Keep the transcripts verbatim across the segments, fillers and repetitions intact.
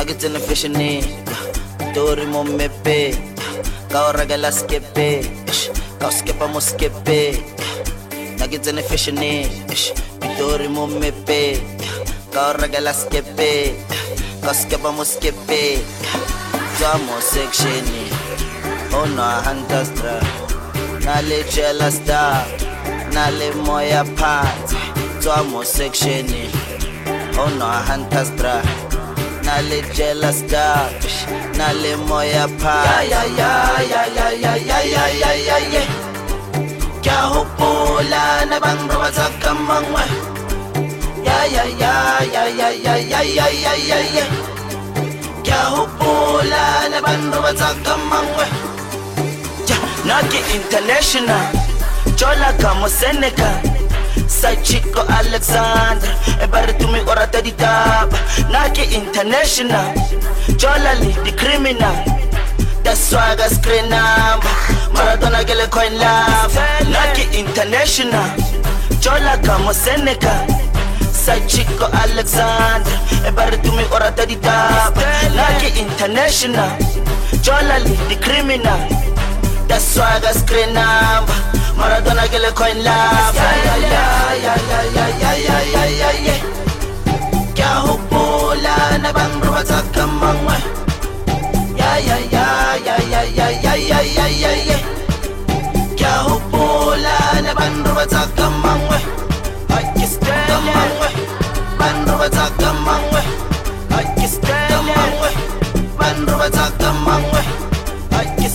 Nuggets in the fishing net. Tori mo mepe. Kao regala skepe. Kao skepa mo skepe. Nuggets in the fishing net. Tori mo mepe. Kao regala skepe. Kao skepa mo skepe. Zamo section. Oh no, hunters tra. Nale chela star. Nale moya part. Zamo section. Oh no, hunters tra. Nale jealous dog, nale moya pa. Ya ya ya ya ya ya ya ya ya ya. Kya hopola na bang roza kamangwa. Ya ya ya ya ya ya ya ya ya ya ya. Kya hopola na bang roza kamangwa. Naki international, chola kamo Seneca. Sai Chico Alexander, ebare tumi ora tadi tab. Naki international, Jolali the criminal. The swagger screen number, Maradona gele coin love. Naki international, Jola kamo Seneca. Sai Chico Alexander, ebare tumi ora tadi tab. Naki international, Jolali the criminal. The swagger screen number. Maradona gele coin love. Ya ya ya ya ya ya ya ya ya ya. Kya hopola na bang roza kamangwa. Ya ya ya ya ya ya ya ya ya ya ya. Kya hopola na bang roza kamangwa. I kiss kamangwa. Bang roza kamangwa. I kiss kamangwa. Bang roza kamangwa. I kiss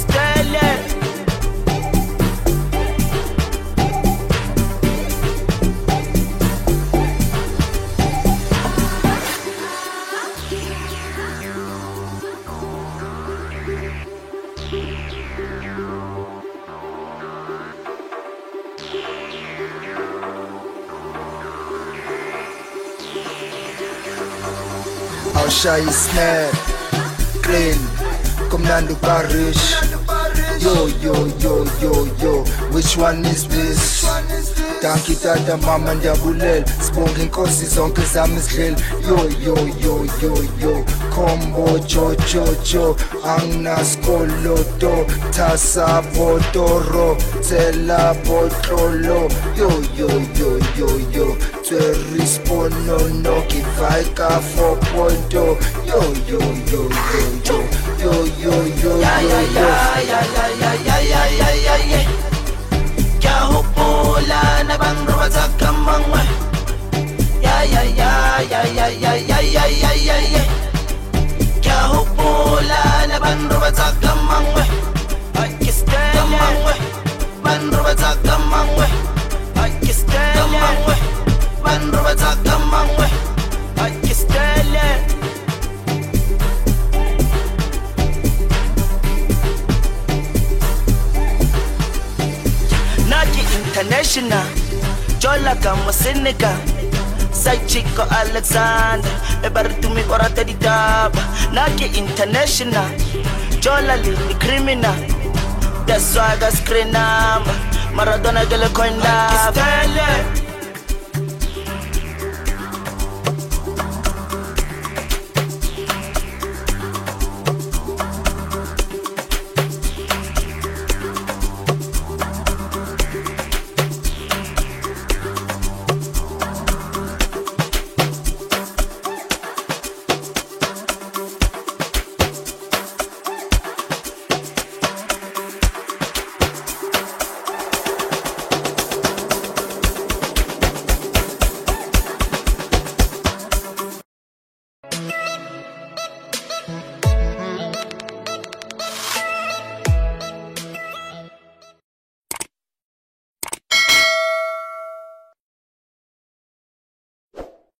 I'll shy snap, clean, Commando Parish. Yo, yo, yo, yo, yo, which one is this? Danki tata mama ndabulel, sibonge inkosi zonke zami zidlel. Yo, yo, yo, yo, yo, combo cho cho cho, anginaskoloto, tasa botoro, tela botlolo. Yo, yo, yo, yo, yo, twerispono no kivaika four point oh. Yo, yo, yo, yo, yo, yo, yo, yo, ya ya ya ya ya ya ya ya ya ya. Kya hopola na bang roza kamangwa. Ya ya ya ya ya ya ya ya ya ya ya. Kya hopola na bang roza kamangwa. I kiss kamangwa. Bang roza kamangwa. I kiss kamangwa. Bang roza kamangwa. I kiss international, Jola kamo Seneca. Sai Chico Alexander, ebare tumi ora tadi tab. Naki international, Jola the criminal. The swagger screen number, Maradona gele coin love.